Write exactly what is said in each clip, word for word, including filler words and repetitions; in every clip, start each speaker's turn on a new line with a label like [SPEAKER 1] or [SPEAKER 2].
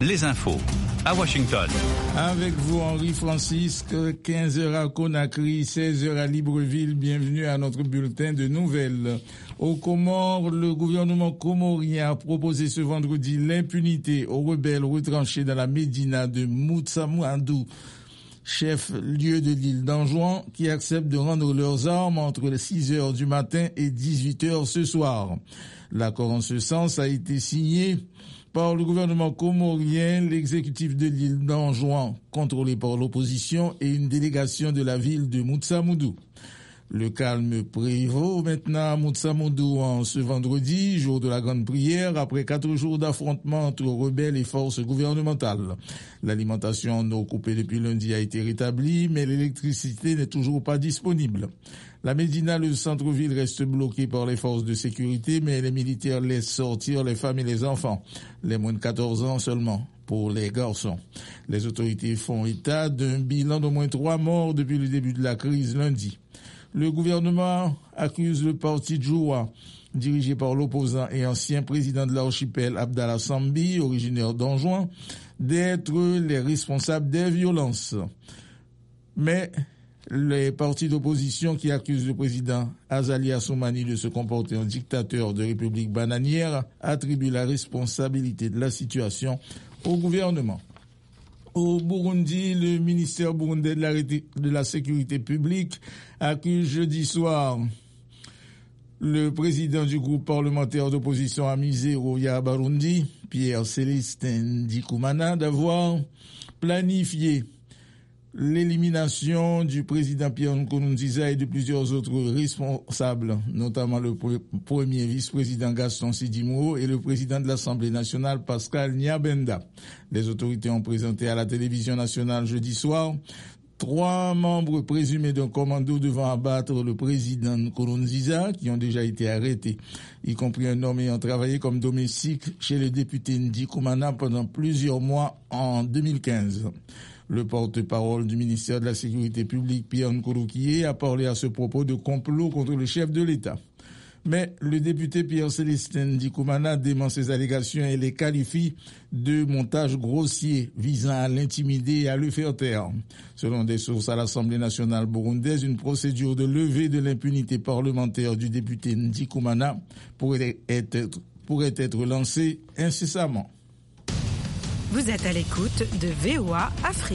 [SPEAKER 1] Les infos à Washington.
[SPEAKER 2] Avec vous, Henri Francisque, quinze heures à Conakry, seize heures à Libreville. Bienvenue à notre bulletin de nouvelles. Aux Comores, le gouvernement comorien a proposé ce vendredi l'impunité aux rebelles retranchés dans la médina de Moutsamouandou, chef-lieu de l'île d'Anjouan, qui acceptent de rendre leurs armes entre les six heures du matin et dix-huit heures ce soir. L'accord en ce sens a été signé par le gouvernement comorien, l'exécutif de l'île d'Anjouan, contrôlé par l'opposition, et une délégation de la ville de Moutsamouandou. Le calme prévaut maintenant à Moutsamouandou en ce vendredi, jour de la grande prière, après quatre jours d'affrontements entre rebelles et forces gouvernementales. L'alimentation en eau coupée depuis lundi a été rétablie, mais l'électricité n'est toujours pas disponible. La Médina, le centre-ville, reste bloqué par les forces de sécurité, mais les militaires laissent sortir les femmes et les enfants, les moins de quatorze ans seulement, pour les garçons. Les autorités font état d'un bilan d'au moins trois morts depuis le début de la crise lundi. Le gouvernement accuse le parti Djoua, dirigé par l'opposant et ancien président de l'archipel Abdallah Sambi, originaire d'Anjouan, d'être les responsables des violences. Mais les partis d'opposition qui accusent le président Azali Assoumani de se comporter en dictateur de République bananière attribuent la responsabilité de la situation au gouvernement. Au Burundi, le ministère burundais de la, de la Sécurité publique accuse jeudi soir le président du groupe parlementaire d'opposition Amizero ya Barundi, Pierre Célestin Ndikumana, d'avoir planifié l'élimination du président Pierre Nkurunziza et de plusieurs autres responsables, notamment le premier vice-président Gaston Sidimou et le président de l'Assemblée nationale Pascal Nyabenda. Les autorités ont présenté à la télévision nationale jeudi soir trois membres présumés d'un commando devant abattre le président Nkurunziza qui ont déjà été arrêtés, y compris un homme ayant travaillé comme domestique chez le député Ndikumana pendant plusieurs mois en deux mille quinze. Le porte-parole du ministère de la Sécurité publique, Pierre Nkouroukié, a parlé à ce propos de complot contre le chef de l'État. Mais le député Pierre Célestin Ndikumana dément ces allégations et les qualifie de montage grossier visant à l'intimider et à le faire taire. Selon des sources à l'Assemblée nationale burundaise, une procédure de levée de l'impunité parlementaire du député Ndikumana pourrait être, pourrait être lancée incessamment.
[SPEAKER 3] Vous êtes à l'écoute de V O A Afrique.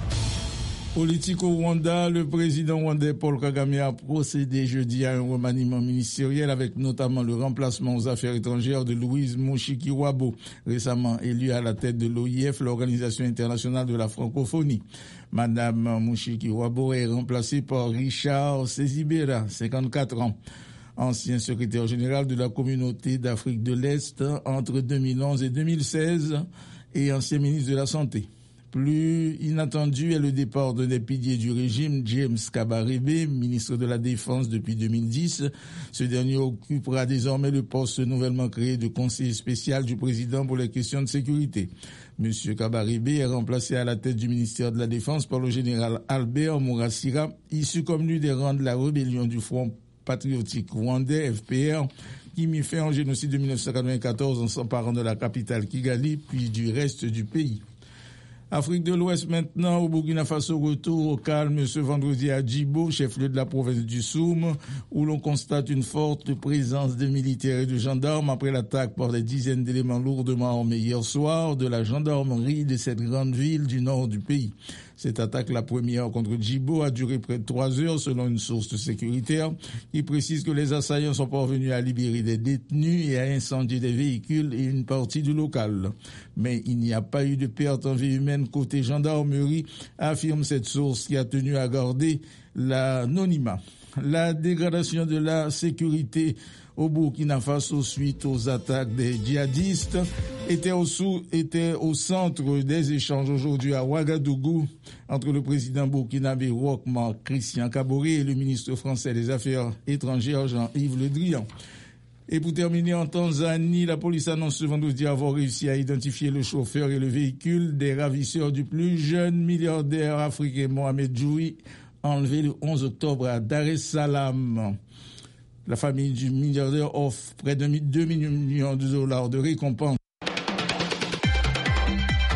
[SPEAKER 2] Politique au Rwanda, le président rwandais Paul Kagame a procédé jeudi à un remaniement ministériel avec notamment le remplacement aux affaires étrangères de Louise Mushikiwabo, récemment élue à la tête de l'O I F, l'Organisation internationale de la francophonie. Madame Mushikiwabo est remplacée par Richard Sezibera, cinquante-quatre ans. Ancien secrétaire général de la communauté d'Afrique de l'Est entre deux mille onze et deux mille seize et ancien ministre de la Santé. Plus inattendu est le départ d'un des piliers du régime, James Kabarebe, ministre de la Défense depuis deux mille dix. Ce dernier occupera désormais le poste nouvellement créé de conseiller spécial du président pour les questions de sécurité. Monsieur Kabarebe est remplacé à la tête du ministère de la Défense par le général Albert Mourasira, issu comme lui des rangs de la rébellion du Front patriotique rwandais, F P R, qui mit fin au génocide de dix-neuf cent quatre-vingt-quatorze en s'emparant de la capitale Kigali, puis du reste du pays. Afrique de l'Ouest maintenant, au Burkina Faso, retour au calme ce vendredi à Djibo, chef-lieu de la province du Soum, où l'on constate une forte présence de militaires et de gendarmes après l'attaque par des dizaines d'éléments lourdement armés hier soir de la gendarmerie de cette grande ville du nord du pays. Cette attaque, la première contre Djibo, a duré près de trois heures selon une source sécuritaire qui précise que les assaillants sont parvenus à libérer des détenus et à incendier des véhicules et une partie du local. Mais il n'y a pas eu de perte en vie humaine côté gendarmerie, affirme cette source qui a tenu à garder l'anonymat. La dégradation de la sécurité au Burkina Faso suite aux attaques des djihadistes était au, sous, était au centre des échanges aujourd'hui à Ouagadougou entre le président burkinabé Roch-Marc Christian Kaboré et le ministre français des Affaires étrangères Jean-Yves Le Drian. Et pour terminer, en Tanzanie, la police annonce ce vendredi avoir réussi à identifier le chauffeur et le véhicule des ravisseurs du plus jeune milliardaire africain Mohamed Djoui, enlevé le onze octobre à Dar es Salaam. La famille du milliardaire offre près de deux millions de dollars de récompense